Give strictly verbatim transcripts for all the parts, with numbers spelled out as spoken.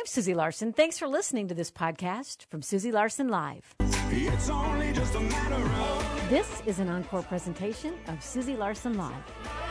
I'm Susie Larson. Thanks for listening to this podcast from Susie Larson Live. It's only just a matter of... This is an encore presentation of Susie Larson Live.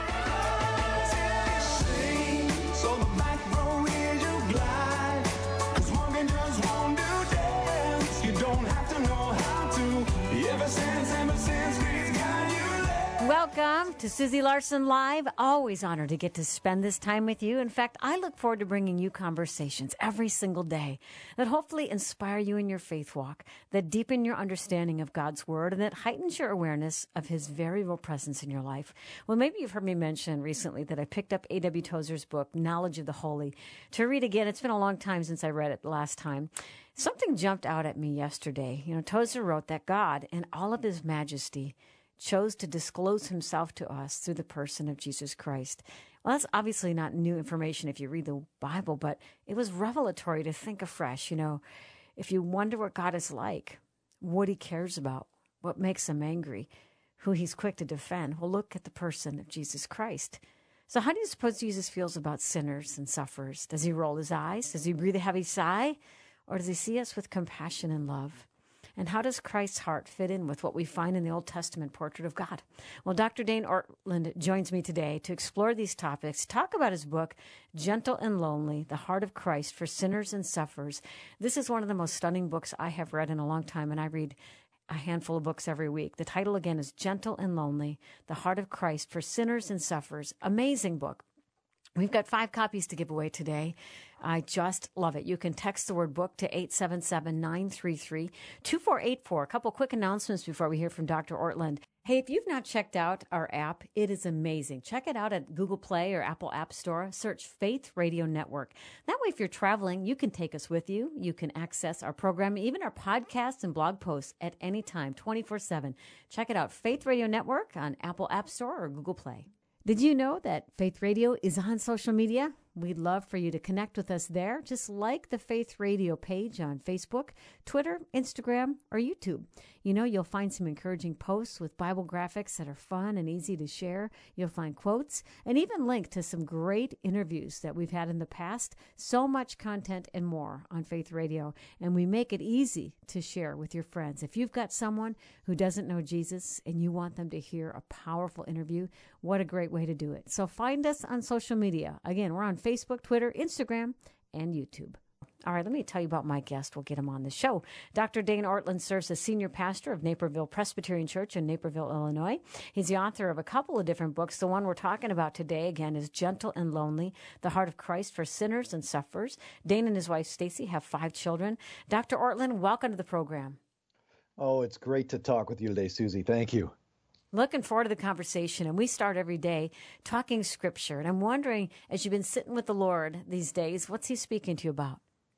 Sing, so the back row is your glide. 'Cause walking just won't do dance. You don't have to know how to. Ever since, ever since, we've got you there. Welcome to Susie Larson Live. Always honored to get to spend this time with you. In fact, I look forward to bringing you conversations every single day that hopefully inspire you in your faith walk, that deepen your understanding of God's Word, and that heightens your awareness of His very real presence in your life. Well, maybe you've heard me mention recently that I picked up A W Tozer's book, Knowledge of the Holy, to read again. It's been a long time since I read it the last time. Something jumped out at me yesterday. You know, Tozer wrote that God, in all of His majesty, chose to disclose Himself to us through the person of Jesus Christ. Well, that's obviously not new information if you read the Bible, but it was revelatory to think afresh. You know, if you wonder what God is like, what He cares about, what makes Him angry, who He's quick to defend, well, look at the person of Jesus Christ. So how do you suppose Jesus feels about sinners and sufferers? Does He roll His eyes? Does He breathe a heavy sigh? Or does He see us with compassion and love? And how does Christ's heart fit in with what we find in the Old Testament portrait of God? Well, Doctor Dane Ortlund joins me today to explore these topics, talk about his book, Gentle and Lonely, The Heart of Christ for Sinners and Sufferers. This is one of the most stunning books I have read in a long time, and I read a handful of books every week. The title again is Gentle and Lonely, The Heart of Christ for Sinners and Sufferers. Amazing book. We've got five copies to give away today. I just love it. You can text the word book to eight seven seven, nine three three, two four eight four. A couple quick announcements before we hear from Doctor Ortlund. Hey, if you've not checked out our app, it is amazing. Check it out at Google Play or Apple App Store. Search Faith Radio Network. That way, if you're traveling, you can take us with you. You can access our program, even our podcasts and blog posts at any time, twenty-four seven. Check it out, Faith Radio Network on Apple App Store or Google Play. Did you know that Faith Radio is on social media? We'd love for you to connect with us there. Just like the Faith Radio page on Facebook, Twitter, Instagram, or YouTube. You know, you'll find some encouraging posts with Bible graphics that are fun and easy to share. You'll find quotes and even link to some great interviews that we've had in the past. So much content and more on Faith Radio. And we make it easy to share with your friends. If you've got someone who doesn't know Jesus and you want them to hear a powerful interview, what a great way to do it. So find us on social media. Again, we're on Facebook, Twitter, Instagram, and YouTube. All right, let me tell you about my guest. We'll get him on the show. Doctor Dane Ortlund serves as senior pastor of Naperville Presbyterian Church in Naperville, Illinois. He's the author of a couple of different books. The one we're talking about today, again, is Gentle and Lonely, The Heart of Christ for Sinners and Sufferers. Dane and his wife, Stacy, have five children. Doctor Ortlund, welcome to the program. Oh, it's great to talk with you today, Susie. Thank you. Looking forward to the conversation, and we start every day talking Scripture. And I'm wondering, as you've been sitting with the Lord these days, what's He speaking to you about?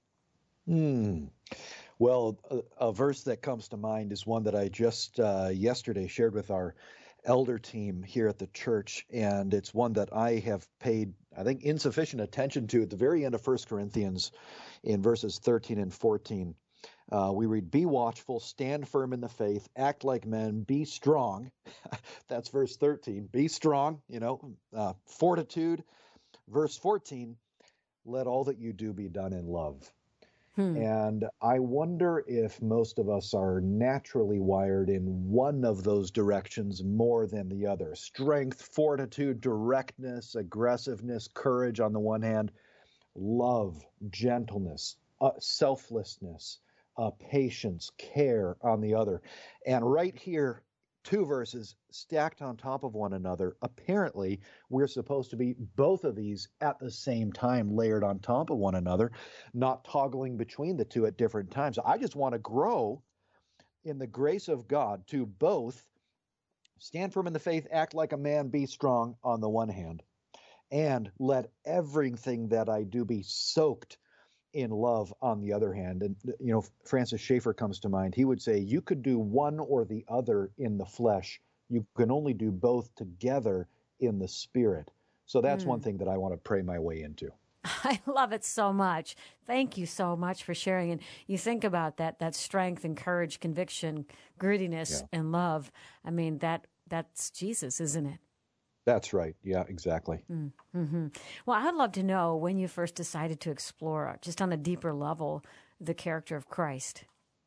Hmm. Well, a, a verse that comes to mind is one that I just uh, yesterday shared with our elder team here at the church, and it's one that I have paid, I think, insufficient attention to at the very end of First Corinthians in verses thirteen and fourteen. Uh, we read, be watchful, stand firm in the faith, act like men, be strong. That's verse thirteen. Be strong, you know, uh, fortitude. Verse fourteen, let all that you do be done in love. Hmm. And I wonder if most of us are naturally wired in one of those directions more than the other. Strength, fortitude, directness, aggressiveness, courage on the one hand, love, gentleness, uh, selflessness, Uh, patience, care on the other. And right here, two verses stacked on top of one another. Apparently, we're supposed to be both of these at the same time, layered on top of one another, not toggling between the two at different times. I just want to grow in the grace of God to both stand firm in the faith, act like a man, be strong on the one hand, and let everything that I do be soaked in love on the other hand. And, you know, Francis Schaeffer comes to mind. He would say, you could do one or the other in the flesh. You can only do both together in the spirit. So that's mm. one thing that I want to pray my way into. I love it so much. Thank you so much for sharing. And you think about that, that strength and courage, conviction, grittiness, yeah. and love. I mean, that that's Jesus, isn't it? That's right. Yeah, exactly. Mm-hmm. Well, I'd love to know when you first decided to explore, uh, just on a deeper level, the character of Christ.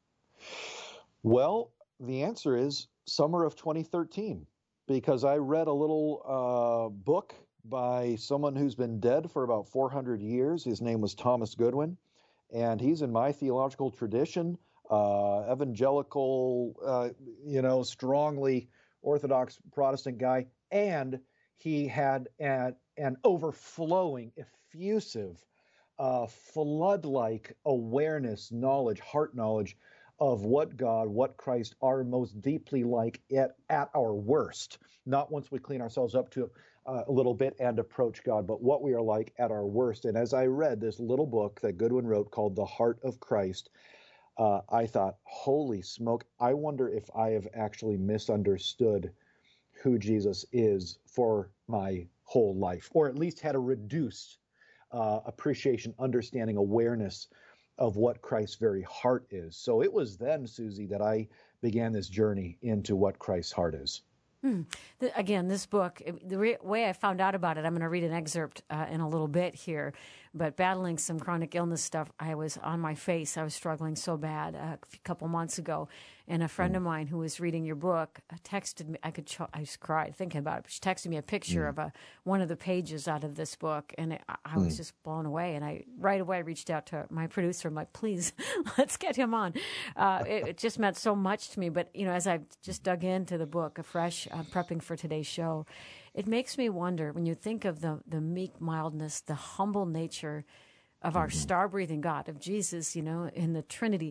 Well, the answer is summer of twenty thirteen, because I read a little uh, book by someone who's been dead for about four hundred years. His name was Thomas Goodwin, and he's in my theological tradition, uh, evangelical, uh, you know, strongly Orthodox Protestant guy, and he had an, an overflowing, effusive, uh, flood-like awareness, knowledge, heart knowledge of what God, what Christ are most deeply like at, at our worst. Not once we clean ourselves up to uh, a little bit and approach God, but what we are like at our worst. And as I read this little book that Goodwin wrote called The Heart of Christ, uh, I thought, holy smoke, I wonder if I have actually misunderstood who Jesus is for my whole life, or at least had a reduced uh, appreciation, understanding, awareness of what Christ's very heart is. So it was then, Susie, that I began this journey into what Christ's heart is. Hmm. The, again, this book, the re- way I found out about it, I'm going to read an excerpt uh, in a little bit here, but battling some chronic illness stuff, I was on my face. I was struggling so bad uh, a couple months ago, and a friend Mm. of mine who was reading your book uh, texted me. I could, ch- I just cried thinking about it. But she texted me a picture Mm. of a, one of the pages out of this book, and it, I, I was Mm. just blown away. And I right away reached out to my producer. I'm like, please, let's get him on. Uh, it, it just meant so much to me. But you know, as I've just dug into the book afresh, uh, prepping for today's show, it makes me wonder when you think of the the meek mildness, the humble nature of our Mm-hmm. star-breathing God, of Jesus, you know, in the Trinity,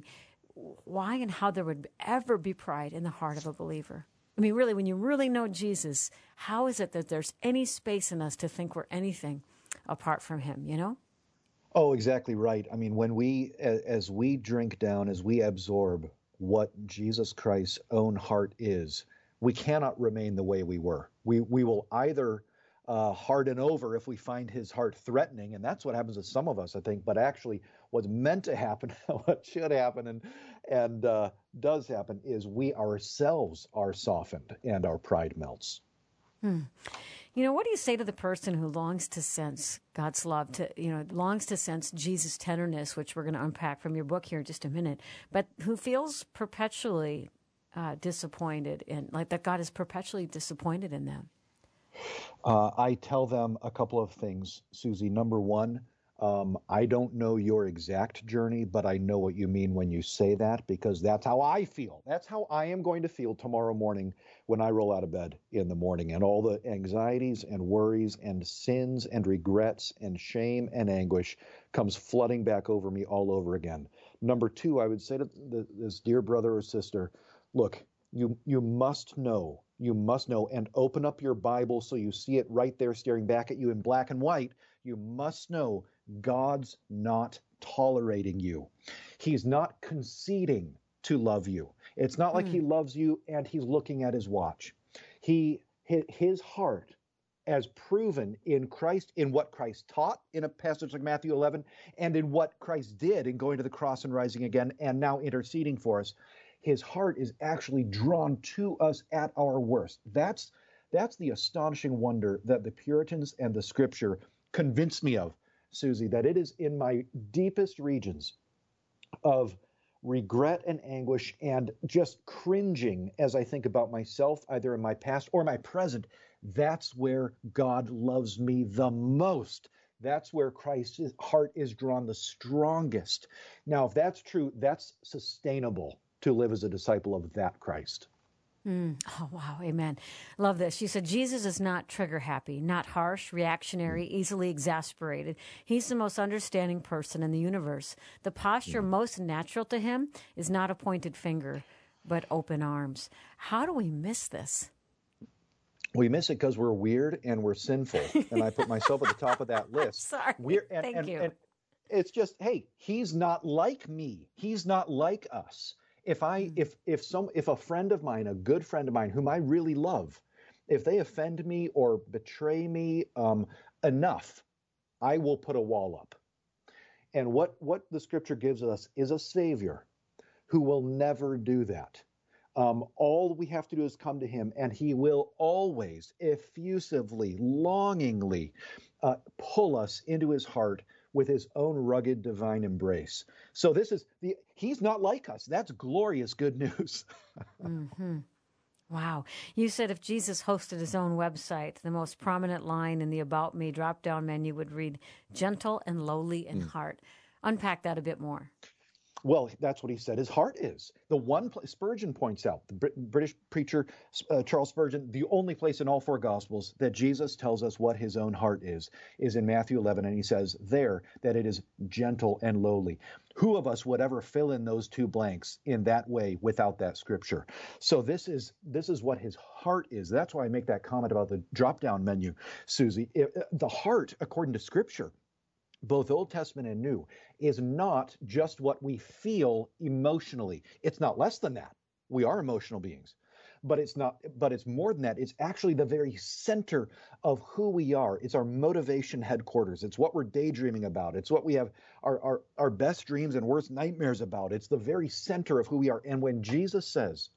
why and how there would ever be pride in the heart of a believer. I mean, really, when you really know Jesus, how is it that there's any space in us to think we're anything apart from him, you know? Oh, exactly right. I mean, when we, a- as we drink down, as we absorb what Jesus Christ's own heart is, we cannot remain the way we were. We we will either uh, harden over if we find his heart threatening, and that's what happens to some of us, I think. But actually, what's meant to happen, what should happen, and and uh, does happen, is we ourselves are softened and our pride melts. Hmm. You know, what do you say to the person who longs to sense God's love, to, you know, longs to sense Jesus' tenderness, which we're going to unpack from your book here in just a minute, but who feels perpetually uh, disappointed in, like that God is perpetually disappointed in them? Uh, I tell them a couple of things, Susie. Number one, um, I don't know your exact journey, but I know what you mean when you say that, because that's how I feel. That's how I am going to feel tomorrow morning when I roll out of bed in the morning, and all the anxieties and worries and sins and regrets and shame and anguish comes flooding back over me all over again. Number two, I would say to th- this dear brother or sister, look, you you must know, you must know, and open up your Bible so you see it right there staring back at you in black and white. You must know God's not tolerating you. He's not conceding to love you. It's not like Hmm. he loves you and he's looking at his watch. He hi- his heart, as proven in Christ, in what Christ taught in a passage like Matthew eleven, and in what Christ did in going to the cross and rising again and now interceding for us, his heart is actually drawn to us at our worst. That's that's the astonishing wonder that the Puritans and the Scripture convinced me of, Susie, that it is in my deepest regions of regret and anguish and just cringing as I think about myself, either in my past or my present. That's where God loves me the most. That's where Christ's heart is drawn the strongest. Now, if that's true, that's sustainable to live as a disciple of that Christ. Mm. Oh, wow. Amen. Love this. She said, Jesus is not trigger happy, not harsh, reactionary, easily exasperated. He's the most understanding person in the universe. The posture most natural to him is not a pointed finger, but open arms. How do we miss this? We miss it because we're weird and we're sinful. And I put myself at the top of that list. Sorry. We're and, Thank and, you. and it's just, hey, he's not like me. He's not like us. If I if if some if a friend of mine, a good friend of mine whom I really love, if they offend me or betray me um, enough, I will put a wall up. And what what the scripture gives us is a savior who will never do that. Um, all we have to do is come to him, and he will always, effusively, longingly uh, pull us into his heart with his own rugged divine embrace. So this is the he's not like us. That's glorious good news. Mm-hmm. Wow. You said if Jesus hosted his own website, the most prominent line in the About Me drop-down menu would read, gentle and lowly in Mm. heart. Unpack that a bit more. Well, that's what he said his heart is. The one place Spurgeon points out, the Brit- British preacher uh, Charles Spurgeon, the only place in all four Gospels that Jesus tells us what his own heart is, is in Matthew eleven. And he says there that it is gentle and lowly. Who of us would ever fill in those two blanks in that way without that scripture? So this is this is what his heart is. That's why I make that comment about the drop-down menu, Susie. It, the heart, according to scripture, both Old Testament and New, is not just what we feel emotionally. It's not less than that. We are emotional beings. But it's not, but it's more than that. It's actually the very center of who we are. It's our motivation headquarters. It's what we're daydreaming about. It's what we have our, our, our best dreams and worst nightmares about. It's the very center of who we are. And when Jesus says,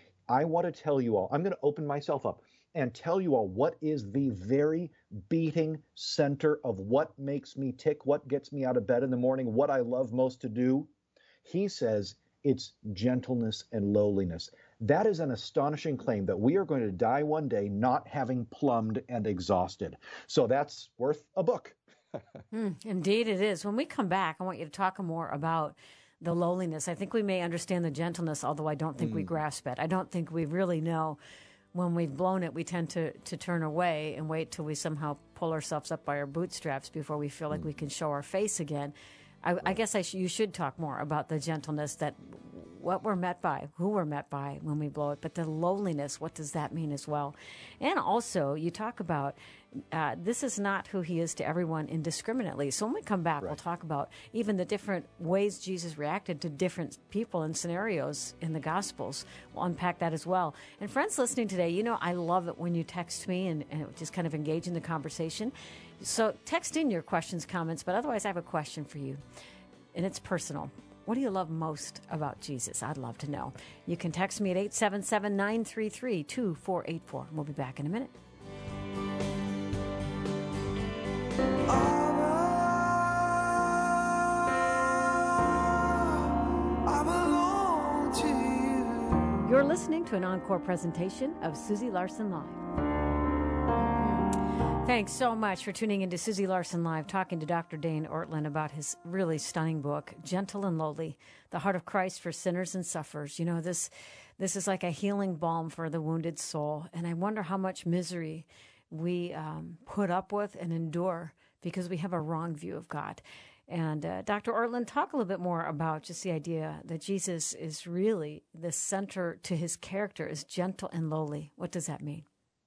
I want to tell you all, I'm going to open myself up and tell you all what is the very beating center of what makes me tick, what gets me out of bed in the morning, what I love most to do. He says it's gentleness and lowliness. That is an astonishing claim that we are going to die one day not having plumbed and exhausted. So that's worth a book. Mm, indeed it is. When we come back, I want you to talk more about the lowliness. I think we may understand the gentleness, although I don't think mm. we grasp it. I don't think we really know. When we've blown it, we tend to, to turn away and wait till we somehow pull ourselves up by our bootstraps before we feel like mm. we can show our face again. I, I guess I sh- you should talk more about the gentleness, that what we're met by, who we're met by when we blow it, but the lowliness, what does that mean as well? And also, you talk about uh, this is not who he is to everyone indiscriminately. So when we come back, right. we'll talk about even the different ways Jesus reacted to different people and scenarios in the Gospels. We'll unpack that as well. And friends listening today, you know, I love it when you text me and, and just kind of engage in the conversation. So text in your questions, comments, but otherwise I have a question for you, and it's personal. What do you love most about Jesus? I'd love to know. You can text me at eight seven seven, nine three three, two four eight four. We'll be back in a minute. You're listening to an encore presentation of Susie Larson Live. Thanks so much for tuning into Susie Larson Live, talking to Doctor Dane Ortlund about his really stunning book, Gentle and Lowly, The Heart of Christ for Sinners and Sufferers. You know, this this is like a healing balm for the wounded soul, and I wonder how much misery we um, put up with and endure because we have a wrong view of God. And uh, Doctor Ortlund, talk a little bit more about just the idea that Jesus is really the center to his character is gentle and lowly. What does that mean?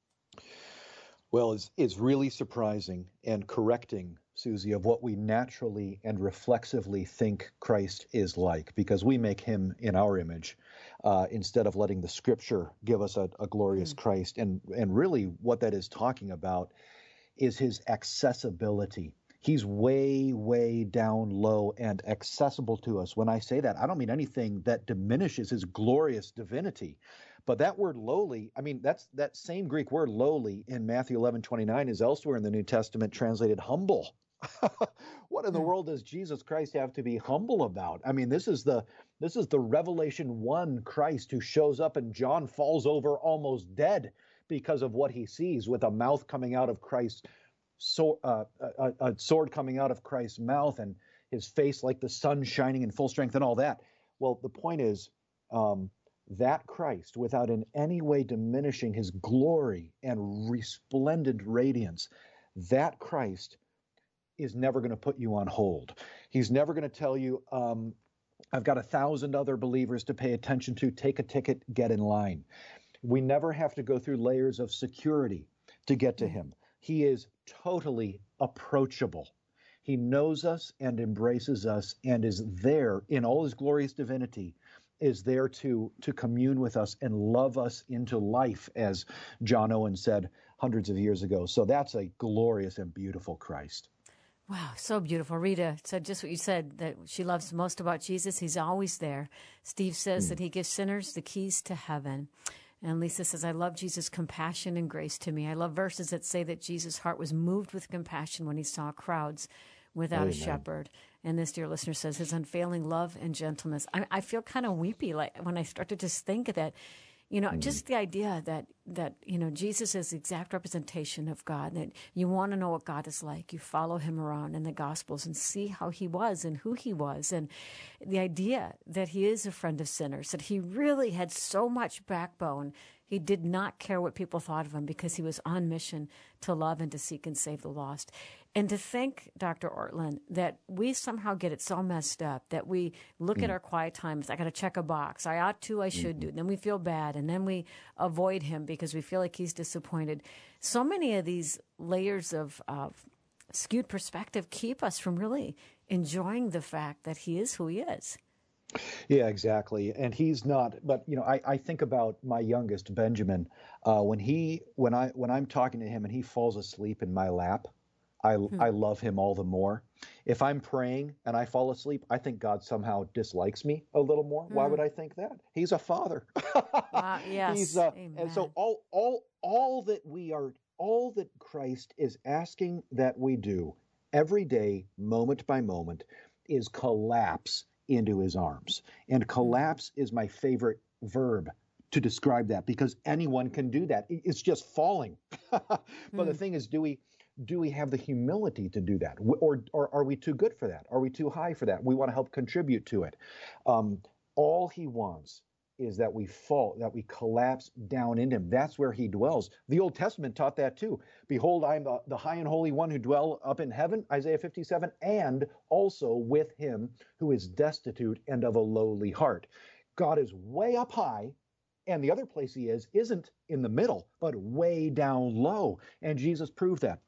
Well, it's, it's really surprising and correcting, Susie, of what we naturally and reflexively think Christ is like, because we make him in our image uh, instead of letting the scripture give us a, a glorious mm. Christ. And, and really what that is talking about is his accessibility. He's way, way down low and accessible to us. When I say that, I don't mean anything that diminishes his glorious divinity. But that word lowly, I mean, that's that same Greek word lowly in Matthew eleven twenty-nine is elsewhere in the New Testament translated humble. What in the world does Jesus Christ have to be humble about? I mean, this is the this is the Revelation one Christ who shows up and John falls over almost dead because of what he sees, with a mouth coming out of Christ's sword, uh, a, a sword coming out of Christ's mouth, and his face like the sun shining in full strength and all that. Well, the point is, um, that Christ, without in any way diminishing his glory and resplendent radiance, that Christ is never going to put you on hold. He's never going to tell you, um, I've got a thousand other believers to pay attention to, take a ticket, get in line. We never have to go through layers of security to get to him. He is totally approachable. He knows us and embraces us and is there in all his glorious divinity, is there to, to commune with us and love us into life, as John Owen said hundreds of years ago. So that's a glorious and beautiful Christ. Wow, so beautiful. Rita said just what you said, that she loves most about Jesus. He's always there. Steve says mm. that he gives sinners the keys to heaven. And Lisa says, I love Jesus' compassion and grace to me. I love verses that say that Jesus' heart was moved with compassion when he saw crowds without Amen. A shepherd. And this dear listener says, his unfailing love and gentleness. I, I feel kind of weepy like when I start to just think of that. You know, mm-hmm. just the idea that, that, you know, Jesus is the exact representation of God, that you want to know what God is like. You follow him around in the Gospels and see how he was and who he was. And the idea that he is a friend of sinners, that he really had so much backbone. He did not care what people thought of him because he was on mission to love and to seek and save the lost. And to think, Doctor Ortlund, that we somehow get it so messed up that we look mm. at our quiet times. I got to check a box. I ought to, I should mm-hmm. do. And then we feel bad. And then we avoid him because we feel like he's disappointed. So many of these layers of, of skewed perspective keep us from really enjoying the fact that he is who he is. Yeah, exactly. And he's not, but you know, I, I think about my youngest, Benjamin, uh, when he, when I, when I'm talking to him and he falls asleep in my lap, I, hmm. I love him all the more. If I'm praying and I fall asleep, I think God somehow dislikes me a little more. Hmm. Why would I think that? He's a father. Wow, yes. He's, uh, and so all, all, all that we are, all that Christ is asking that we do every day, moment by moment, is collapse into his arms. And collapse is my favorite verb to describe that, because anyone can do that. It's just falling. But mm. the thing is, do we do we have the humility to do that? Or, or are we too good for that? Are we too high for that? We want to help contribute to it. Um, all he wants is that we fall, that we collapse down in him. That's where he dwells. The Old Testament taught that too. Behold, I am the, the high and holy one who dwell up in heaven, Isaiah fifty-seven, and also with him who is destitute and of a lowly heart. God is way up high, and the other place he is isn't in the middle, but way down low. And Jesus proved that.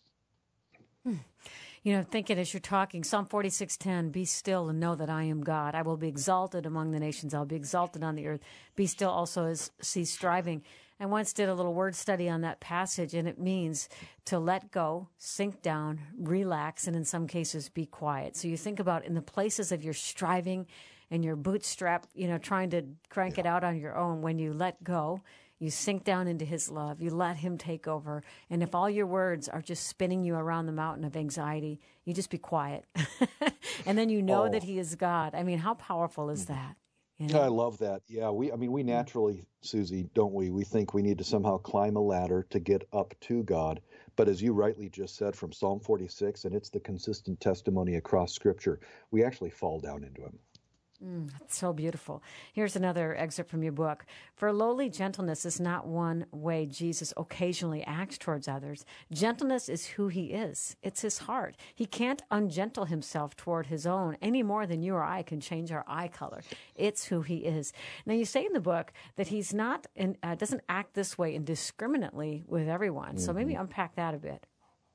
Hmm. You know, thinking as you're talking, Psalm forty-six ten, be still and know that I am God. I will be exalted among the nations. I'll be exalted on the earth. Be still also as cease striving. I once did a little word study on that passage, and it means to let go, sink down, relax, and in some cases be quiet. So you think about in the places of your striving and your bootstrap, you know, trying to crank yeah. it out on your own, when you let go, you sink down into his love. You let him take over. And if all your words are just spinning you around the mountain of anxiety, you just be quiet. And then you know oh. that he is God. I mean, how powerful is that? You know? I love that. Yeah, we. I mean, we naturally, Susie, don't we? We think we need to somehow climb a ladder to get up to God. But as you rightly just said from Psalm forty-six, and it's the consistent testimony across Scripture, we actually fall down into him. Mm, that's so beautiful. Here's another excerpt from your book. For lowly gentleness is not one way Jesus occasionally acts towards others. Gentleness is who he is. It's his heart. He can't ungentle himself toward his own any more than you or I can change our eye color. It's who he is. Now, you say in the book that he's not, in, uh, doesn't act this way indiscriminately with everyone. Mm-hmm. So maybe unpack that a bit.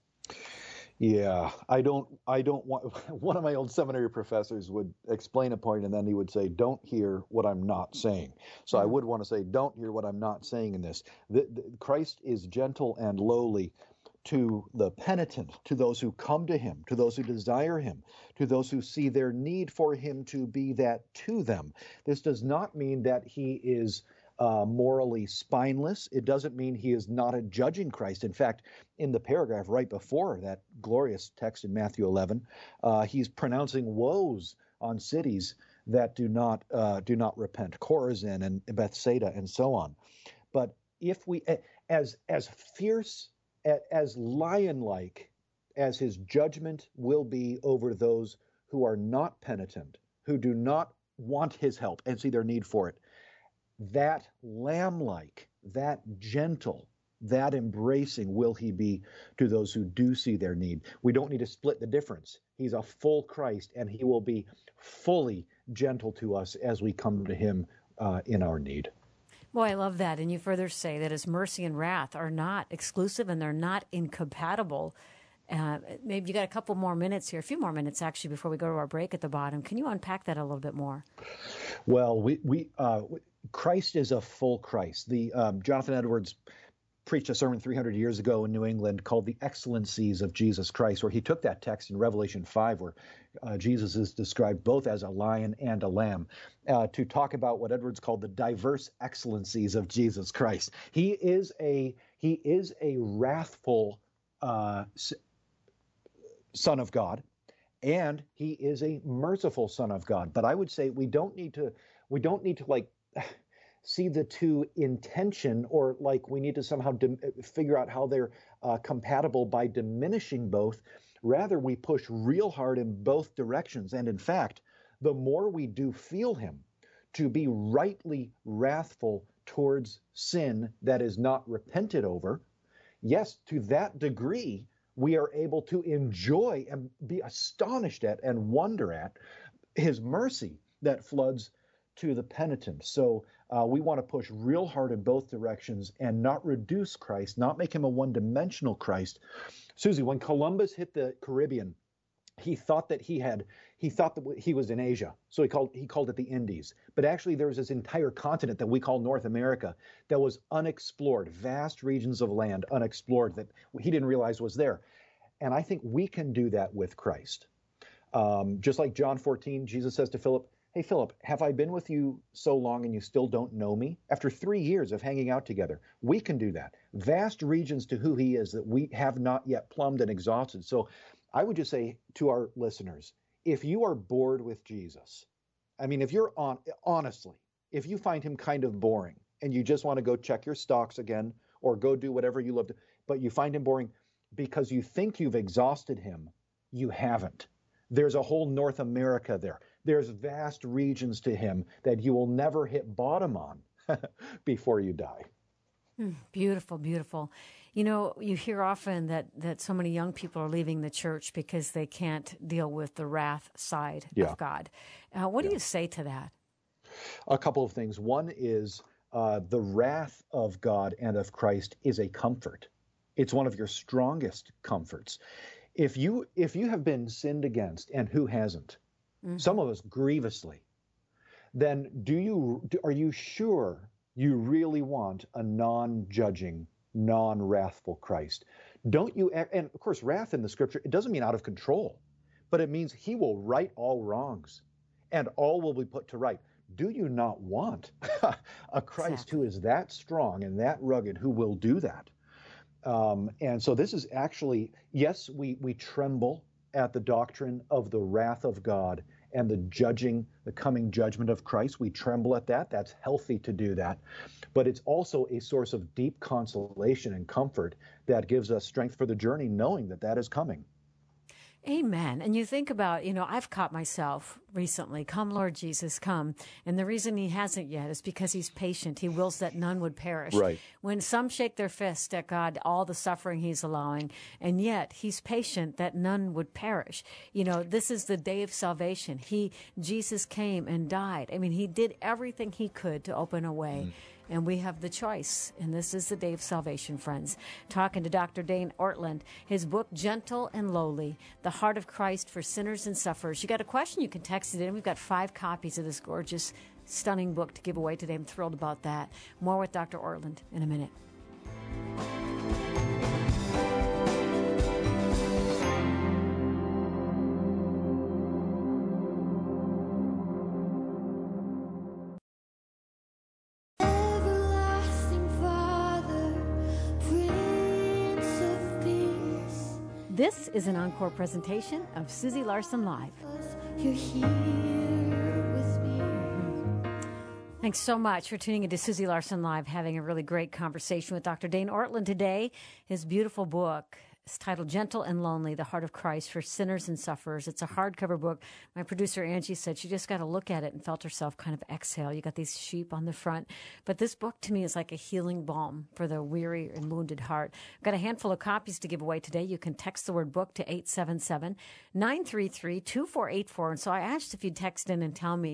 Yeah, I don't, I don't want, one of my old seminary professors would explain a point and then he would say, don't hear what I'm not saying. So mm-hmm. I would want to say, don't hear what I'm not saying in this. The, the, Christ is gentle and lowly to the penitent, to those who come to him, to those who desire him, to those who see their need for him to be that to them. This does not mean that he is Uh, morally spineless. It doesn't mean he is not a judging Christ. In fact, in the paragraph right before that glorious text in Matthew eleven, uh, he's pronouncing woes on cities that do not uh, do not repent, Chorazin and Bethsaida and so on. But if we, as as fierce, as lion-like as his judgment will be over those who are not penitent, who do not want his help and see their need for it, that lamb-like, that gentle, that embracing will he be to those who do see their need. We don't need to split the difference. He's a full Christ, and he will be fully gentle to us as we come to him uh, in our need. Boy, I love that. And you further say that his mercy and wrath are not exclusive and they're not incompatible. Uh, maybe you got a couple more minutes here, a few more minutes actually, before we go to our break at the bottom. Can you unpack that a little bit more? Well, we we uh, Christ is a full Christ. The um, Jonathan Edwards preached a sermon three hundred years ago in New England called The Excellencies of Jesus Christ, where he took that text in Revelation five, where uh, Jesus is described both as a lion and a lamb, uh, to talk about what Edwards called the diverse excellencies of Jesus Christ. He is a he is a wrathful uh, Son of God, and he is a merciful Son of God. But I would say we don't need to we don't need to like see the two in tension, or like we need to somehow dim- figure out how they're uh, compatible by diminishing both. Rather, we push real hard in both directions. And in fact, the more we do feel him to be rightly wrathful towards sin that is not repented over, yes, to that degree, we are able to enjoy and be astonished at and wonder at his mercy that floods to the penitent. So uh, we want to push real hard in both directions and not reduce Christ, not make him a one-dimensional Christ. Susie, when Columbus hit the Caribbean, he thought that he had he thought that he was in Asia, so he called he called it the Indies. But actually, there was this entire continent that we call North America that was unexplored, vast regions of land unexplored that he didn't realize was there. And I think we can do that with Christ. Um, just like John fourteen, Jesus says to Philip, "Hey, Philip, have I been with you so long and you still don't know me?" After three years of hanging out together, we can do that. Vast regions to who he is that we have not yet plumbed and exhausted. So I would just say to our listeners, if you are bored with Jesus, I mean, if you're on, honestly, if you find him kind of boring and you just want to go check your stocks again or go do whatever you love to, but you find him boring because you think you've exhausted him, you haven't. There's a whole North America there. There's vast regions to him that you will never hit bottom on before you die. Mm, beautiful, beautiful. You know, you hear often that, that so many young people are leaving the church because they can't deal with the wrath side Yeah. of God. Uh, what Yeah. do you say to that? A couple of things. One is uh, the wrath of God and of Christ is a comfort. It's one of your strongest comforts. If you if you have been sinned against, and who hasn't, mm-hmm. some of us grievously, then do you do, are you sure you really want a non-judging, non-wrathful Christ? Don't you? And of course, wrath in the scripture, it doesn't mean out of control, but it means he will right all wrongs and all will be put to right. Do you not want a Christ exactly. who is that strong and that rugged, who will do that? Um, and so this is actually, yes, we, we tremble at the doctrine of the wrath of God and the judging, the coming judgment of Christ. We tremble at that. That's healthy to do that. But it's also a source of deep consolation and comfort that gives us strength for the journey, knowing that that is coming. Amen. And you think about, you know, I've caught myself recently, come Lord Jesus, come. And the reason he hasn't yet is because he's patient. He wills that none would perish. Right. When some shake their fist at God, all the suffering he's allowing, and yet he's patient that none would perish. You know, this is the day of salvation. He, Jesus came and died. I mean, he did everything he could to open a way. Mm. And we have the choice. And this is the day of salvation, friends. Talking to Doctor Dane Ortlund, his book, Gentle and Lowly, The Heart of Christ for Sinners and Sufferers. You got a question, you can text it in. We've got five copies of this gorgeous, stunning book to give away today. I'm thrilled about that. More with Doctor Ortlund in a minute. This is an encore presentation of Susie Larson Live. You're here with me. Thanks so much for tuning into Susie Larson Live, having a really great conversation with Doctor Dane Ortlund today. His beautiful book is titled Gentle and Lonely, The Heart of Christ for Sinners and Sufferers. It's a hardcover book. My producer, Angie, said she just got to look at it and felt herself kind of exhale. You got these sheep on the front. But this book, to me, is like a healing balm for the weary and wounded heart. I've got a handful of copies to give away today. You can text the word book to eight seven seven, nine three three, two four eight four. And so I asked if you'd text in and tell me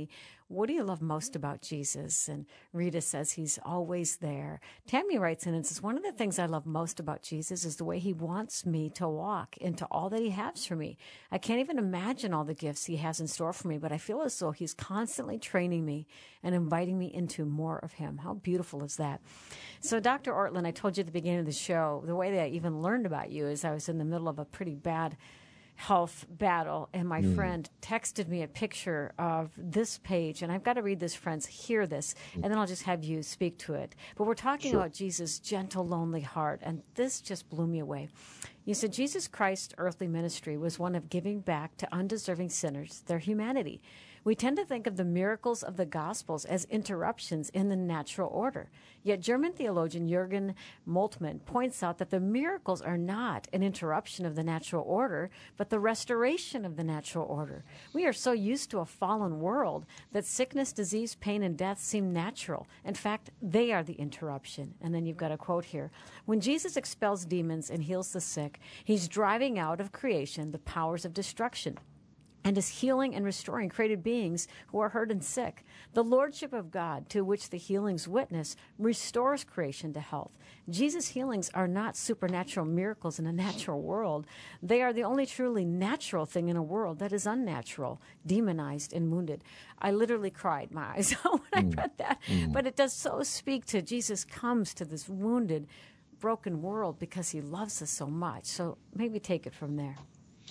What do you love most about Jesus? And Rita says he's always there. Tammy writes in and says, one of the things I love most about Jesus is the way he wants me to walk into all that he has for me. I can't even imagine all the gifts he has in store for me, but I feel as though he's constantly training me and inviting me into more of him. How beautiful is that? So, Doctor Ortlund, I told you at the beginning of the show, the way that I even learned about you is I was in the middle of a pretty bad health battle, and my mm. friend texted me a picture of this page, and I've got to read this, friends. Hear this, and then I'll just have you speak to it. But we're talking sure. about Jesus' gentle, lonely heart, and this just blew me away. You said Jesus Christ's earthly ministry was one of giving back to undeserving sinners their humanity. We tend to think of the miracles of the Gospels as interruptions in the natural order. Yet German theologian Jürgen Moltmann points out that the miracles are not an interruption of the natural order, but the restoration of the natural order. We are so used to a fallen world that sickness, disease, pain, and death seem natural. In fact, they are the interruption. And then you've got a quote here. When Jesus expels demons and heals the sick, he's driving out of creation the powers of destruction, and is healing and restoring created beings who are hurt and sick. The lordship of God, to which the healings witness, restores creation to health. Jesus' healings are not supernatural miracles in a natural world. They are the only truly natural thing in a world that is unnatural, demonized, and wounded. I literally cried my eyes out when I read that. Mm. But it does so speak to Jesus comes to this wounded, broken world because he loves us so much. So maybe take it from there.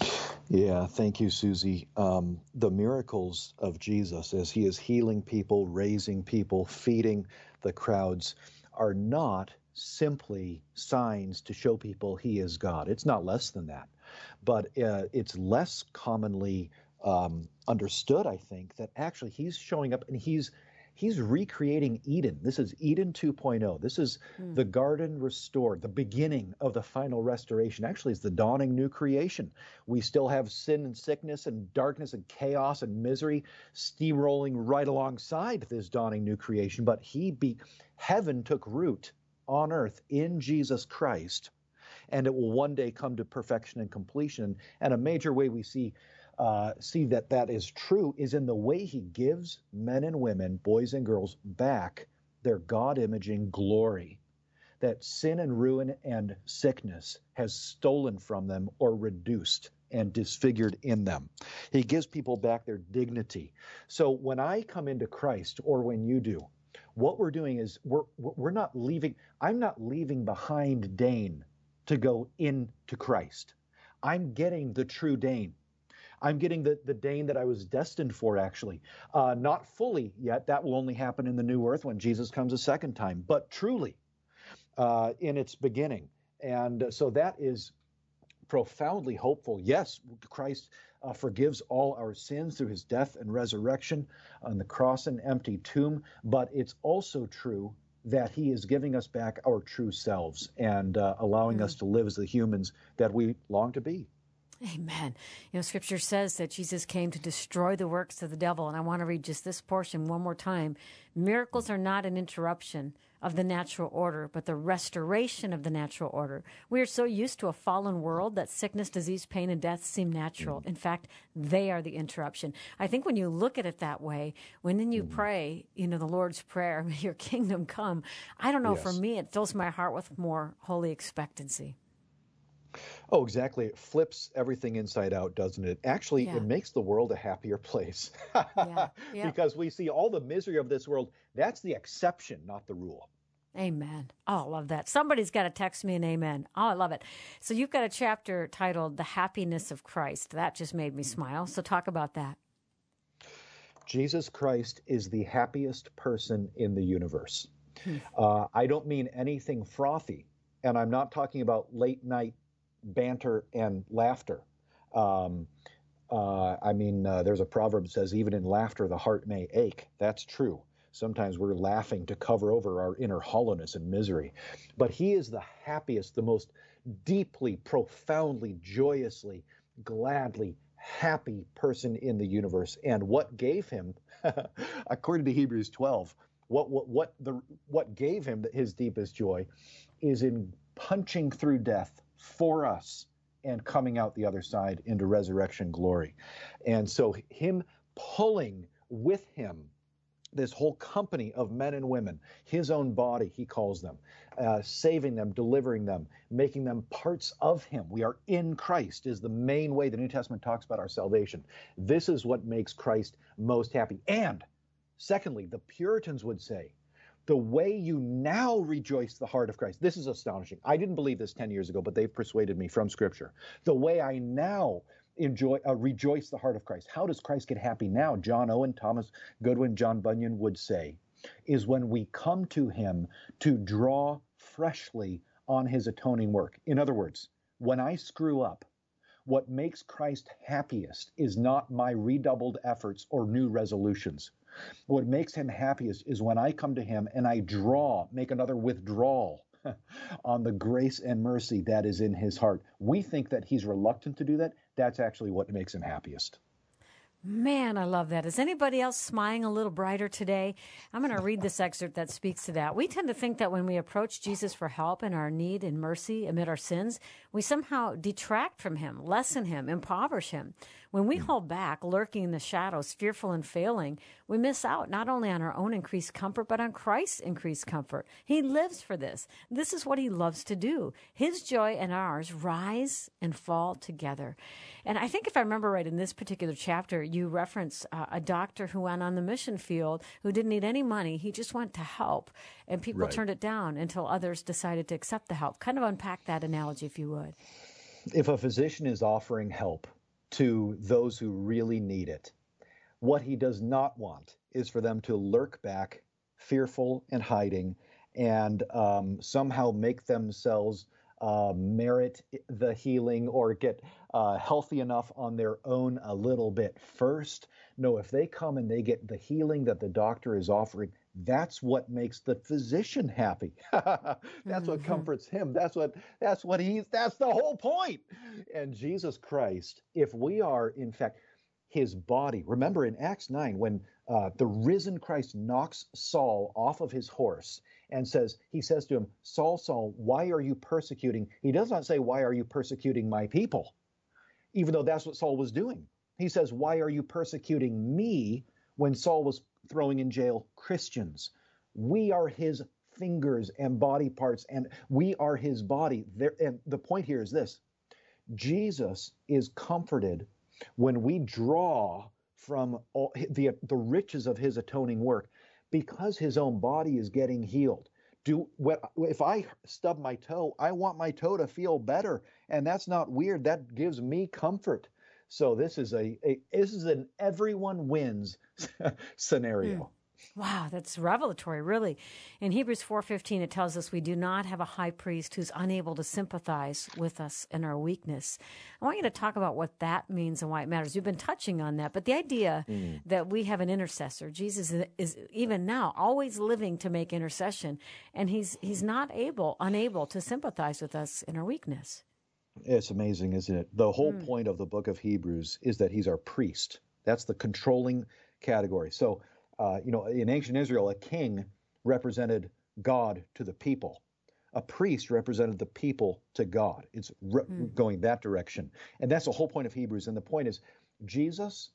Yeah, thank you, Susie. Um, the miracles of Jesus as he is healing people, raising people, feeding the crowds are not simply signs to show people he is God. It's not less than that. But uh, it's less commonly um, understood, I think, that actually he's showing up and he's He's recreating Eden. This is Eden two point oh. This is mm. the garden restored, the beginning of the final restoration. Actually, it's the dawning new creation. We still have sin and sickness and darkness and chaos and misery steamrolling right alongside this dawning new creation. But he be, heaven took root on earth in Jesus Christ, and it will one day come to perfection and completion. And a major way we see Uh, see that that is true is in the way he gives men and women, boys and girls, back their God-imaging glory that sin and ruin and sickness has stolen from them or reduced and disfigured in them. He gives people back their dignity. So when I come into Christ, or when you do, what we're doing is we're we're not leaving, I'm not leaving behind Dane to go into Christ. I'm getting the true Dane. I'm getting the, the Dane that I was destined for, actually. Uh, not fully yet. That will only happen in the new earth when Jesus comes a second time, but truly uh, in its beginning. And so that is profoundly hopeful. Yes, Christ uh, forgives all our sins through his death and resurrection on the cross and empty tomb, but it's also true that he is giving us back our true selves and uh, allowing mm. us to live as the humans that we long to be. Amen. You know, Scripture says that Jesus came to destroy the works of the devil, and I want to read just this portion one more time. Miracles are not an interruption of the natural order, but the restoration of the natural order. We are so used to a fallen world that sickness, disease, pain, and death seem natural. In fact, they are the interruption. I think when you look at it that way, when then you pray, you know, the Lord's Prayer, may your kingdom come, I don't know, yes. for me, it fills my heart with more holy expectancy. Oh, exactly. It flips everything inside out, doesn't it? Actually, yeah. it makes the world a happier place yeah. Yeah. because we see all the misery of this world. That's the exception, not the rule. Amen. Oh, I love that. Somebody's got to text me an amen. Oh, I love it. So you've got a chapter titled The Happiness of Christ. That just made me smile. So talk about that. Jesus Christ is the happiest person in the universe. Hmm. Uh, I don't mean anything frothy, and I'm not talking about late night banter and laughter. Um, uh, I mean, uh, there's a proverb that says, even in laughter, the heart may ache. That's true. Sometimes we're laughing to cover over our inner hollowness and misery. But he is the happiest, the most deeply, profoundly, joyously, gladly happy person in the universe. And what gave him, according to Hebrews twelve, what what what the what gave him his deepest joy is in punching through death for us and coming out the other side into resurrection glory. And so him pulling with him this whole company of men and women, his own body, he calls them, uh, saving them, delivering them, making them parts of him. We are in Christ is the main way the New Testament talks about our salvation. This is what makes Christ most happy. And secondly, the Puritans would say, the way you now rejoice the heart of Christ. This is astonishing. I didn't believe this ten years ago, but they've persuaded me from Scripture. The way I now enjoy, uh, rejoice the heart of Christ. How does Christ get happy now? John Owen, Thomas Goodwin, John Bunyan would say, is when we come to him to draw freshly on his atoning work. In other words, when I screw up, what makes Christ happiest is not my redoubled efforts or new resolutions. What makes him happiest is when I come to him and I draw, make another withdrawal on the grace and mercy that is in his heart. We think that he's reluctant to do that. That's actually what makes him happiest. Man, I love that. Is anybody else smiling a little brighter today? I'm going to read this excerpt that speaks to that. We tend to think that when we approach Jesus for help in our need and mercy amid our sins, we somehow detract from him, lessen him, impoverish him. When we hold back, lurking in the shadows, fearful and failing, we miss out not only on our own increased comfort, but on Christ's increased comfort. He lives for this. This is what he loves to do. His joy and ours rise and fall together. And I think if I remember right, in this particular chapter, you reference uh, a doctor who went on the mission field who didn't need any money. He just went to help, and people Right. turned it down until others decided to accept the help. Kind of unpack that analogy, if you would. If a physician is offering help to those who really need it, what he does not want is for them to lurk back, fearful and hiding, and um, somehow make themselves uh, merit the healing or get uh, healthy enough on their own a little bit first. No, if they come and they get the healing that the doctor is offering, that's what makes the physician happy. That's mm-hmm. what comforts him. That's what that's what he's that's the whole point. And Jesus Christ, if we are in fact his body, remember in Acts nine when uh, the risen Christ knocks Saul off of his horse and says, he says to him, Saul, Saul, why are you persecuting? He does not say, why are you persecuting my people? Even though that's what Saul was doing. He says, why are you persecuting me when Saul was throwing in jail Christians? We are his fingers and body parts, and we are his body. There, and the point here is this. Jesus is comforted when we draw from all, the, the riches of his atoning work because his own body is getting healed. Do what, if I stub my toe, I want my toe to feel better, and that's not weird. That gives me comfort. So this is a, a this is an everyone wins scenario. Mm. Wow, that's revelatory, really. In Hebrews four fifteen, it tells us we do not have a high priest who's unable to sympathize with us in our weakness. I want you to talk about what that means and why it matters. You've been touching on that, but the idea mm. that we have an intercessor, Jesus is, is even now always living to make intercession, and he's he's not able, unable to sympathize with us in our weakness. It's amazing, isn't it? The whole mm. point of the book of Hebrews is that he's our priest. That's the controlling category. So, uh, you know, in ancient Israel, a king represented God to the people. A priest represented the people to God. It's re- mm. going that direction. And that's the whole point of Hebrews. And the point is, Jesus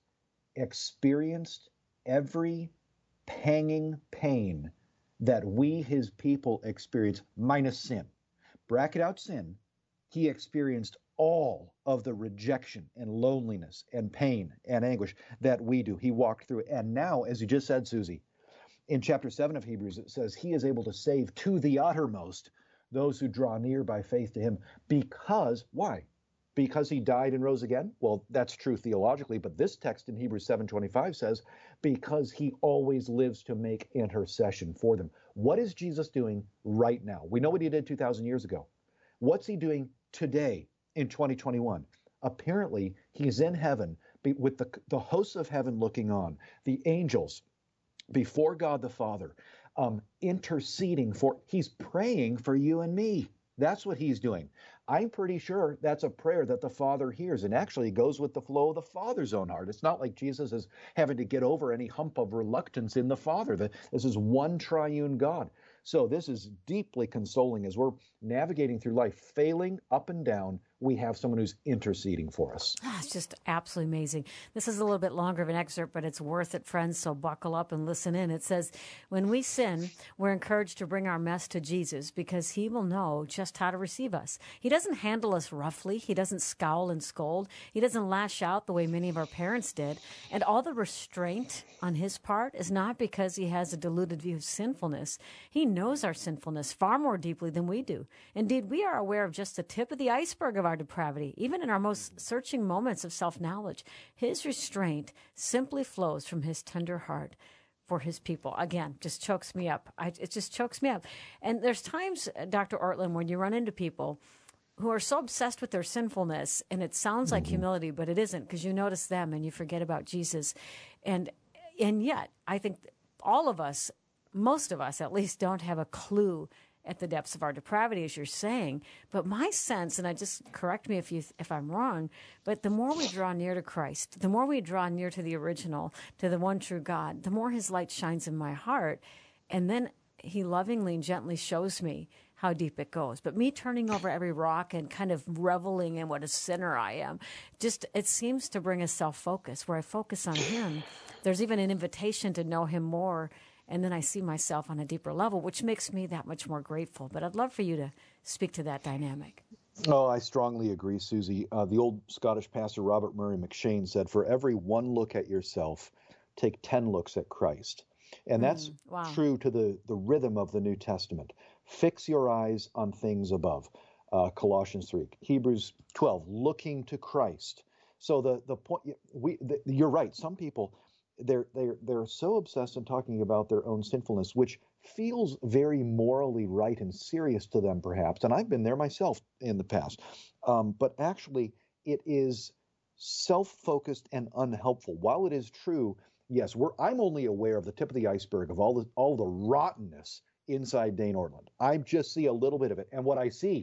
experienced every panging pain that we, his people, experience, minus sin. Bracket out sin. He experienced all of the rejection and loneliness and pain and anguish that we do. He walked through it. And now, as you just said, Susie, in chapter seven of Hebrews, it says he is able to save to the uttermost those who draw near by faith to him. Because, why? Because he died and rose again? Well, that's true theologically, but this text in Hebrews seven twenty-five says, because he always lives to make intercession for them. What is Jesus doing right now? We know what he did two thousand years ago. What's he doing today in twenty twenty-one? Apparently, he's in heaven with the, the hosts of heaven looking on, the angels before God the Father, um, interceding for, he's praying for you and me. That's what he's doing. I'm pretty sure that's a prayer that the Father hears and actually goes with the flow of the Father's own heart. It's not like Jesus is having to get over any hump of reluctance in the Father. This is one triune God. So this is deeply consoling as we're navigating through life, failing up and down. we have someone who's interceding for us. Ah, it's just absolutely amazing. This is a little bit longer of an excerpt, but it's worth it, friends, so buckle up and listen in. It says, when we sin, we're encouraged to bring our mess to Jesus because he will know just how to receive us. He doesn't handle us roughly. He doesn't scowl and scold. He doesn't lash out the way many of our parents did. And all the restraint on his part is not because he has a diluted view of sinfulness. He knows our sinfulness far more deeply than we do. Indeed, we are aware of just the tip of the iceberg of our depravity, even in our most searching moments of self-knowledge. His restraint simply flows from his tender heart for his people. Again, just chokes me up. I, it just chokes me up. And there's times, uh, Doctor Ortlund, when you run into people who are so obsessed with their sinfulness, and it sounds like mm-hmm. humility, but it isn't, because you notice them and you forget about Jesus. And and yet, I think all of us, most of us at least, don't have a clue at the depths of our depravity, as you're saying. But my sense, and I just correct me if you if I'm wrong, but the more we draw near to Christ, the more we draw near to the original, to the one true God, the more his light shines in my heart. And then he lovingly and gently shows me how deep it goes. But me turning over every rock and kind of reveling in what a sinner I am, just it seems to bring a self-focus where I focus on him. There's even an invitation to know him more. And then I see myself on a deeper level, which makes me that much more grateful. But I'd love for you to speak to that dynamic. Oh, I strongly agree, Susie. Uh, the old Scottish pastor Robert Murray McShane said, for every one look at yourself, take ten looks at Christ. And that's mm, wow. true to the, the rhythm of the New Testament. Fix your eyes on things above. Uh, Colossians three. Hebrews twelve, looking to Christ. So the, the point, we, the, you're right, some people, They're they're they're so obsessed in talking about their own sinfulness, which feels very morally right and serious to them, perhaps. And I've been there myself in the past. Um, but actually, it is self-focused and unhelpful. While it is true, yes, we're I'm only aware of the tip of the iceberg of all the all the rottenness inside Dane Ortlund. I just see a little bit of it, and what I see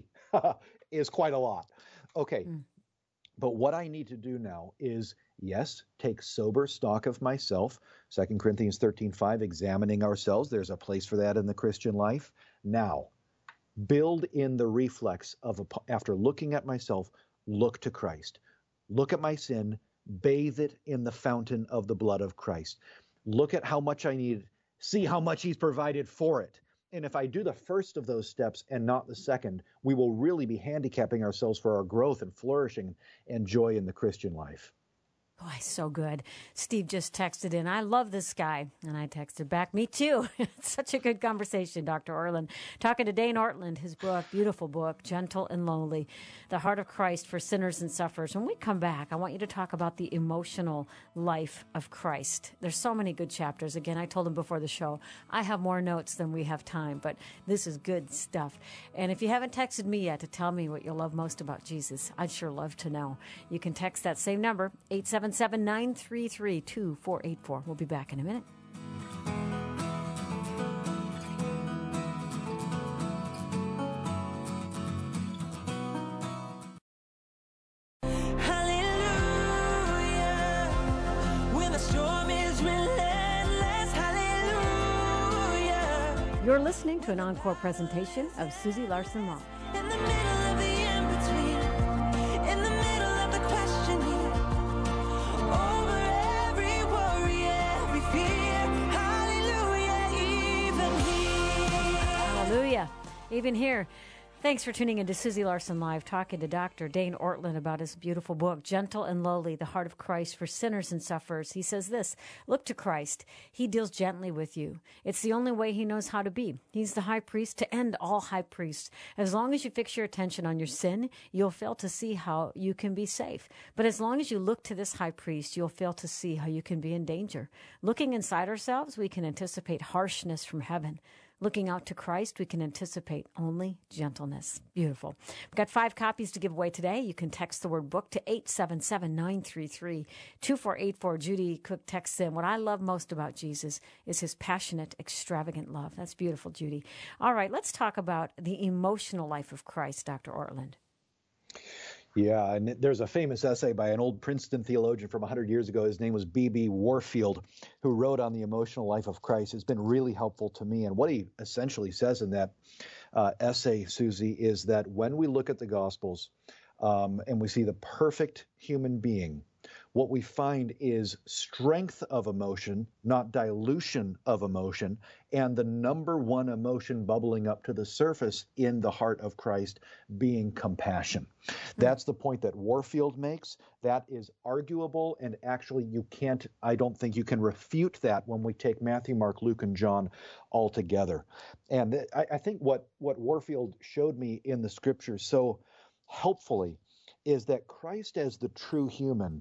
is quite a lot. Okay. Mm. But what I need to do now is, yes, take sober stock of myself. Second Corinthians thirteen five, examining ourselves. There's a place for that in the Christian life. Now, build in the reflex of, a, after looking at myself, look to Christ. Look at my sin, bathe it in the fountain of the blood of Christ. Look at how much I need, see how much he's provided for it. And if I do the first of those steps and not the second, we will really be handicapping ourselves for our growth and flourishing and joy in the Christian life. Boy, so good. Steve just texted in, I love this guy. And I texted back, me too. It's such a good conversation, Doctor Ortlund. Talking to Dane Ortlund, his book, beautiful book, Gentle and Lowly, The Heart of Christ for Sinners and Sufferers. When we come back, I want you to talk about the emotional life of Christ. There's so many good chapters. Again, I told him before the show, I have more notes than we have time, but this is good stuff. And if you haven't texted me yet to tell me what you love most about Jesus, I'd sure love to know. You can text that same number, eight seven seven, nine three three, two four eight four. We'll be back in a minute. Hallelujah. When the storm is relentless, hallelujah. You're listening to an encore presentation of Susie Larson Law. In the middle of the in-between, in the middle of the questioning, over every worry, every fear, hallelujah, even here. Hallelujah. Even here. Thanks for tuning in to Susie Larson Live, talking to Doctor Dane Ortlund about his beautiful book, Gentle and Lowly, The Heart of Christ for Sinners and Sufferers. He says this, look to Christ. He deals gently with you. It's the only way he knows how to be. He's the high priest to end all high priests. As long as you fix your attention on your sin, you'll fail to see how you can be safe. But as long as you look to this high priest, you'll fail to see how you can be in danger. Looking inside ourselves, we can anticipate harshness from heaven. Looking out to Christ, we can anticipate only gentleness. Beautiful. We've got five copies to give away today. You can text the word book to eight seven seven, nine three three, two four eight four. Judy Cook texts in, what I love most about Jesus is his passionate, extravagant love. That's beautiful, Judy. All right, let's talk about the emotional life of Christ, Doctor Ortlund. Yeah, and there's a famous essay by an old Princeton theologian from one hundred years ago. His name was B B Warfield, who wrote on the emotional life of Christ. It's been really helpful to me. And what he essentially says in that uh, essay, Susie, is that when we look at the Gospels, um, and we see the perfect human being, what we find is strength of emotion, not dilution of emotion, and the number one emotion bubbling up to the surface in the heart of Christ being compassion. That's the point that Warfield makes. That is arguable, and actually you can't, I don't think you can refute that when we take Matthew, Mark, Luke, and John all together. And I, I think what, what Warfield showed me in the scriptures so helpfully is that Christ as the true human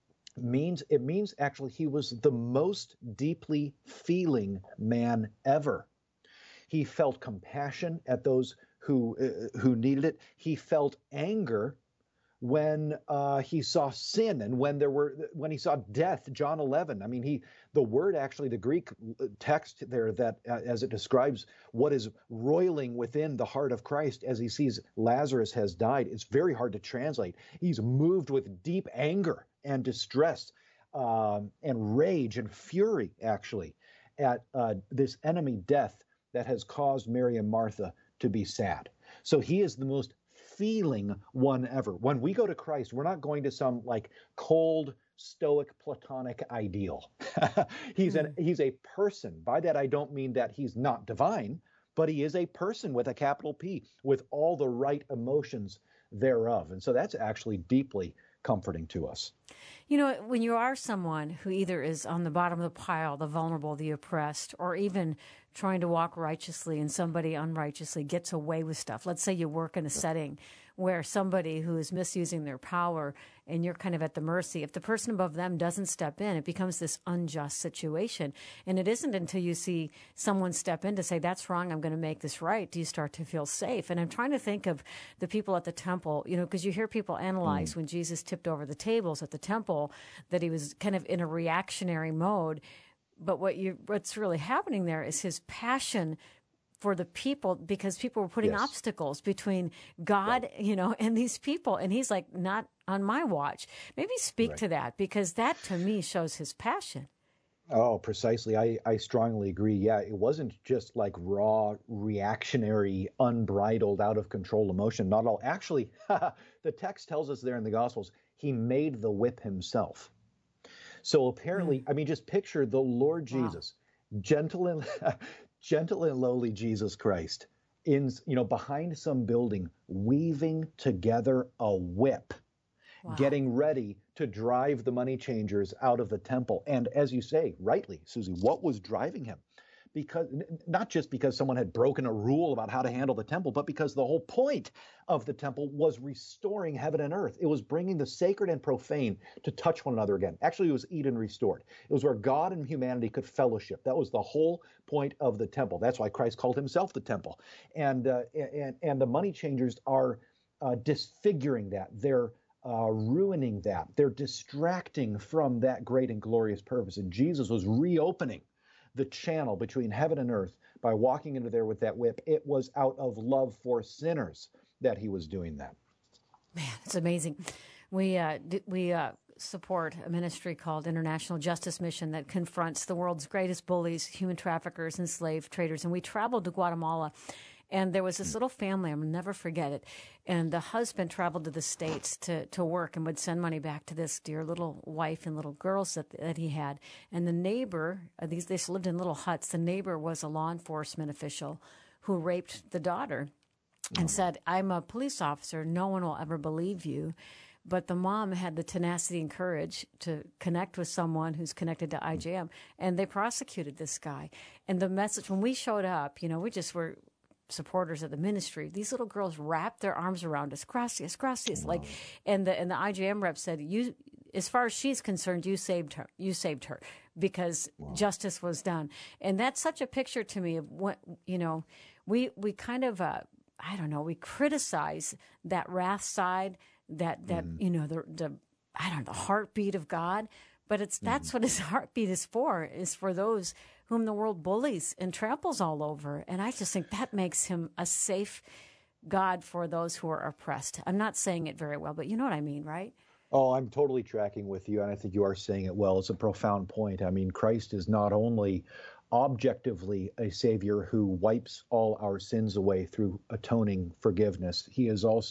means it means actually he was the most deeply feeling man ever. He felt compassion at those who uh, who needed it. He felt anger when uh, he saw sin and when there were when he saw death. John eleven. I mean, he the word actually the Greek text there that uh, as it describes what is roiling within the heart of Christ as he sees Lazarus has died. It's very hard to translate. He's moved with deep anger and distress um, and rage and fury, actually, at uh, this enemy death that has caused Mary and Martha to be sad. So he is the most feeling one ever. When we go to Christ, we're not going to some like cold, stoic, platonic ideal. he's mm. an he's a person. By that, I don't mean that he's not divine, but he is a person with a capital P, with all the right emotions thereof. And so that's actually deeply comforting to us. You know, when you are someone who either is on the bottom of the pile, the vulnerable, the oppressed, or even trying to walk righteously and somebody unrighteously gets away with stuff. Let's say you work in a setting where somebody who is misusing their power and you're kind of at the mercy. If the person above them doesn't step in, it becomes this unjust situation. And it isn't until you see someone step in to say, that's wrong, I'm going to make this right, do you start to feel safe. And I'm trying to think of the people at the temple, you know, because you hear people analyze mm. when Jesus tipped over the tables at the temple that he was kind of in a reactionary mode. But what you what's really happening there is his passion for the people, because people were putting yes. obstacles between God, right. you know, and these people. And he's like, not on my watch. Maybe speak right. to that, because that to me shows his passion. Oh, precisely. I, I strongly agree. Yeah, it wasn't just like raw, reactionary, unbridled, out of control emotion. Not at all. Actually, the text tells us there in the Gospels, he made the whip himself. So apparently, mm. I mean, just picture the Lord Jesus, wow. gentle and gentle and lowly Jesus Christ, in you know behind some building, weaving together a whip, wow. getting ready to drive the money changers out of the temple. And as you say, rightly, Susie, what was driving him? Because not just because someone had broken a rule about how to handle the temple, but because the whole point of the temple was restoring heaven and earth. It was bringing the sacred and profane to touch one another again. Actually, it was Eden restored. It was where God and humanity could fellowship. That was the whole point of the temple. That's why Christ called himself the temple. And uh, and and the money changers are uh, disfiguring that. They're uh, ruining that. They're distracting from that great and glorious purpose. And Jesus was reopening the channel between heaven and earth by walking into there with that whip. It was out of love for sinners that he was doing that. Man, it's amazing. We uh, we uh, support a ministry called International Justice Mission that confronts the world's greatest bullies, human traffickers, and slave traders. And we traveled to Guatemala. And there was this little family, I'll never forget it. And the husband traveled to the States to, to work and would send money back to this dear little wife and little girls that, that he had. And the neighbor, uh, these they lived in little huts. The neighbor was a law enforcement official who raped the daughter and said, I'm a police officer. No one will ever believe you. But the mom had the tenacity and courage to connect with someone who's connected to I J M. And they prosecuted this guy. And the message, when we showed up, you know, we just were supporters of the ministry. These little girls wrapped their arms around us. Gracias, gracias. Wow. Like, and the and the I J M rep said, "You, as far as she's concerned, you saved her. You saved her because wow. justice was done." And that's such a picture to me of what you know. We we kind of uh, I don't know. We criticize that wrath side. That that mm. you know the the I don't know the heartbeat of God. But it's that's mm. what his heartbeat is for, is for those whom the world bullies and tramples all over. And I just think that makes him a safe God for those who are oppressed. I'm not saying it very well, but you know what I mean, right? Oh, I'm totally tracking with you, and I think you are saying it well. It's a profound point. I mean, Christ is not only objectively a Savior who wipes all our sins away through atoning forgiveness, he is also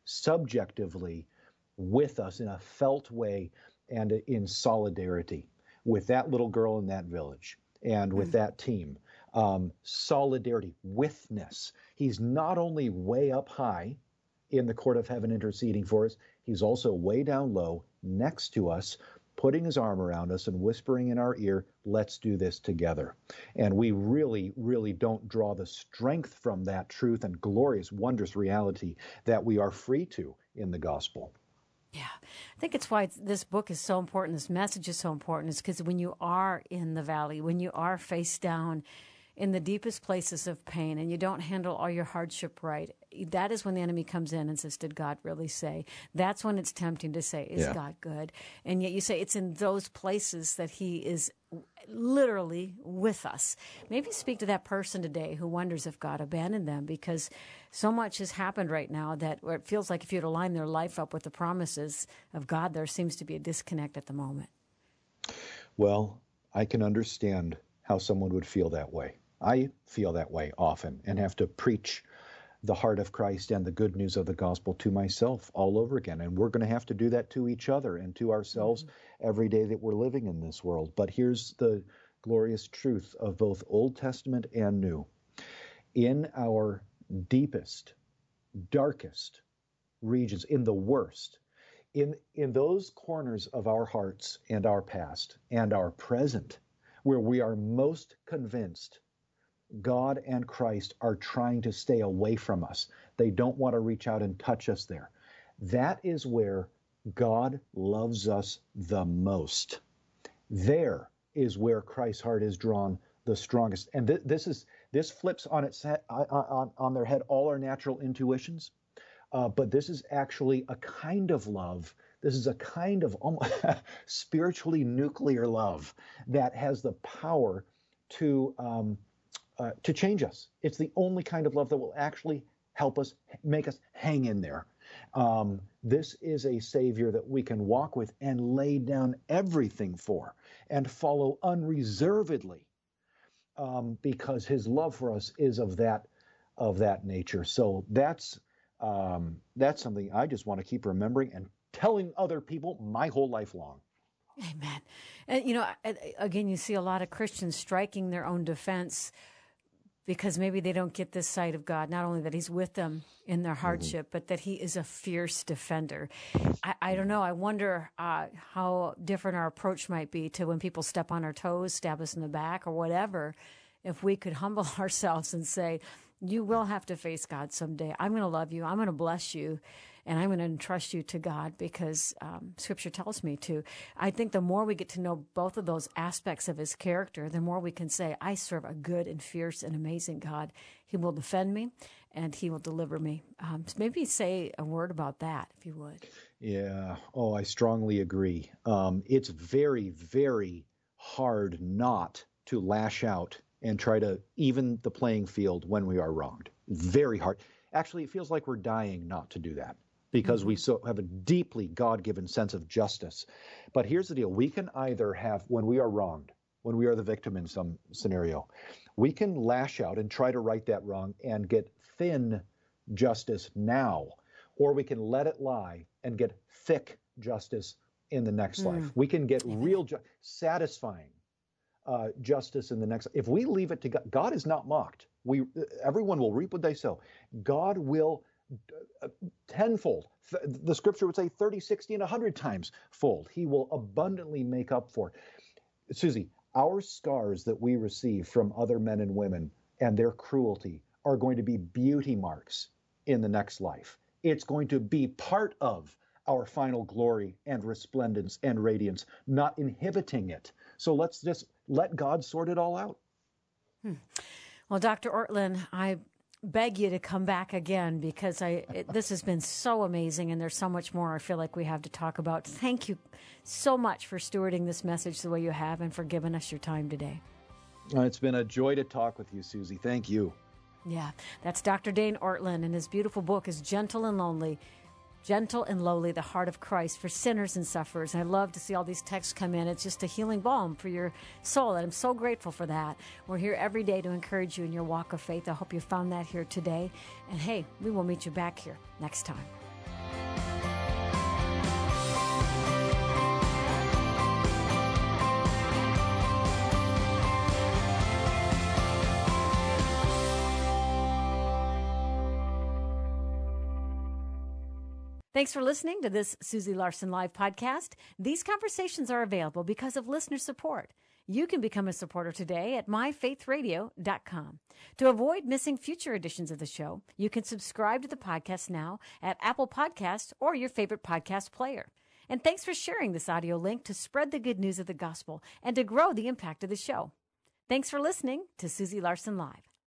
subjectively with us in a felt way and in solidarity with that little girl in that village and with mm-hmm. that team. Um, solidarity, withness. He's not only way up high in the court of heaven interceding for us, he's also way down low next to us, putting his arm around us and whispering in our ear, let's do this together. And we really, really don't draw the strength from that truth and glorious, wondrous reality that we are free to in the gospel. Yeah, I think it's why it's, this book is so important, this message is so important, is because when you are in the valley, when you are face down in the deepest places of pain and you don't handle all your hardship right, that is when the enemy comes in and says, did God really say? That's when it's tempting to say, is yeah. God good? And yet you say it's in those places that he is literally with us. Maybe speak to that person today who wonders if God abandoned them, because so much has happened right now that where it feels like if you'd align their life up with the promises of God, there seems to be a disconnect at the moment. Well, I can understand how someone would feel that way. I feel that way often and have to preach the heart of Christ and the good news of the gospel to myself all over again. And we're going to have to do that to each other and to ourselves mm-hmm. every day that we're living in this world. But here's the glorious truth of both Old Testament and New. In our deepest, darkest regions, in the worst, in, in those corners of our hearts and our past and our present, where we are most convinced God and Christ are trying to stay away from us. They don't want to reach out and touch us there. That is where God loves us the most. There is where Christ's heart is drawn the strongest. And th- this is this flips on its head, on, on their head all our natural intuitions. Uh, but this is actually a kind of love. This is a kind of almost spiritually nuclear love that has the power to um, Uh, to change us. It's the only kind of love that will actually help us, make us hang in there. Um, this is a Savior that we can walk with and lay down everything for and follow unreservedly um, because his love for us is of that of that nature. So that's um, that's something I just want to keep remembering and telling other people my whole life long. Amen. And, you know, again, you see a lot of Christians striking their own defense because maybe they don't get this side of God, not only that he's with them in their hardship, mm-hmm. but that he is a fierce defender. I, I don't know. I wonder uh, how different our approach might be to when people step on our toes, stab us in the back or whatever, if we could humble ourselves and say, you will have to face God someday. I'm going to love you. I'm going to bless you. And I'm going to entrust you to God because um, Scripture tells me to. I think the more we get to know both of those aspects of his character, the more we can say, I serve a good and fierce and amazing God. He will defend me and he will deliver me. Um, so maybe say a word about that, if you would. Yeah. Oh, I strongly agree. Um, it's very, very hard not to lash out and try to even the playing field when we are wronged. Very hard. Actually, it feels like we're dying not to do that, because mm-hmm. we so have a deeply God-given sense of justice. But here's the deal. We can either have, when we are wronged, when we are the victim in some scenario, we can lash out and try to right that wrong and get thin justice now, or we can let it lie and get thick justice in the next mm. life. We can get real, ju- satisfying uh, justice in the next. If we leave it to God, God is not mocked. We, everyone will reap what they sow. God will tenfold. The scripture would say thirty, sixty, and one hundred times fold. He will abundantly make up for. Susie, our scars that we receive from other men and women and their cruelty are going to be beauty marks in the next life. It's going to be part of our final glory and resplendence and radiance, not inhibiting it. So let's just let God sort it all out. Hmm. Well, Doctor Ortlund, I beg you to come back again, because I it, this has been so amazing, and there's so much more I feel like we have to talk about. Thank you so much for stewarding this message the way you have and for giving us your time today. It's been a joy to talk with you, Susie. Thank you. Yeah, that's Doctor Dane Ortlund, and his beautiful book is Gentle and Lonely, Gentle and Lowly, the Heart of Christ for Sinners and Sufferers. And I love to see all these texts come in. It's just a healing balm for your soul, and I'm so grateful for that. We're here every day to encourage you in your walk of faith. I hope you found that here today. And hey, we will meet you back here next time. Thanks for listening to this Susie Larson Live podcast. These conversations are available because of listener support. You can become a supporter today at my faith radio dot com. To avoid missing future editions of the show, you can subscribe to the podcast now at Apple Podcasts or your favorite podcast player. And thanks for sharing this audio link to spread the good news of the gospel and to grow the impact of the show. Thanks for listening to Susie Larson Live.